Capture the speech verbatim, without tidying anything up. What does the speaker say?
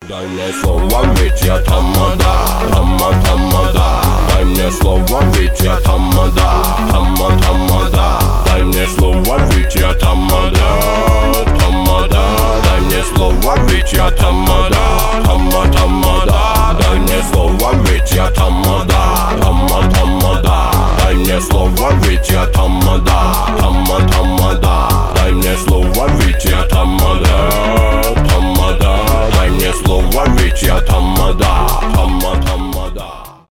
Дай мне слово, ведь я тамада, тама, тамада. Дай мне слово, ведь я тамада, тама, тамада.